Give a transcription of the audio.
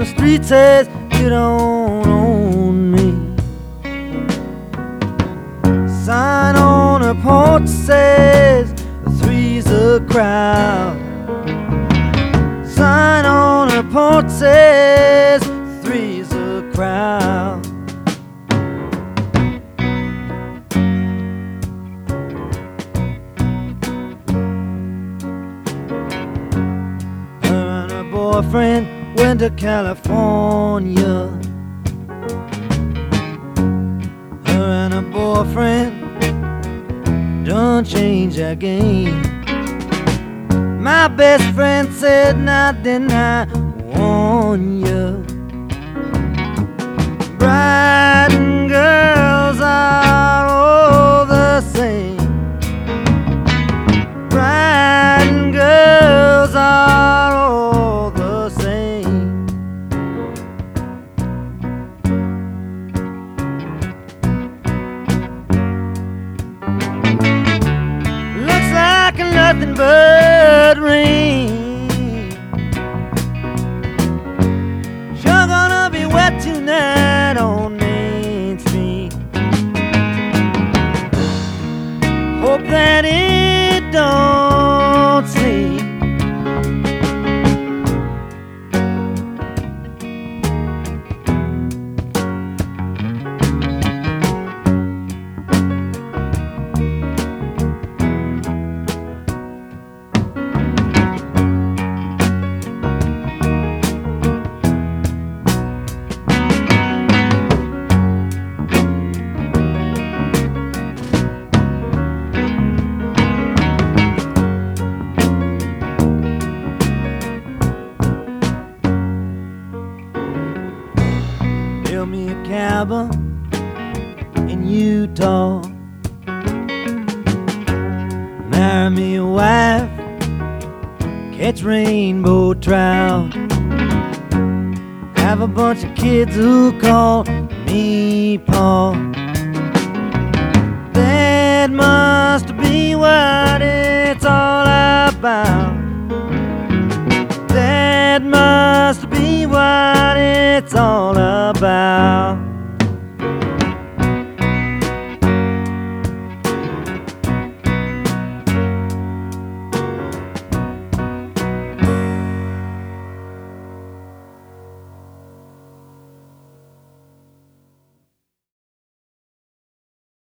the street says you don't own me. Sign on her porch says three's a crowd. Sign on her porch says three's a crowd. Her and her boyfriend went to California. Her and her boyfriend don't change their game. My best friend said, "Not then I warn you. Bride and girls are all the same. Bride and girls are all the same." Looks like nothing but rain. Sure gonna be wet tonight on Main Street. Hope that it don't sleep. Build me a cabin in Utah. Marry me a wife, catch rainbow trout. Have a bunch of kids who call me Pa. That must be what it's all about. That must be what it's all about.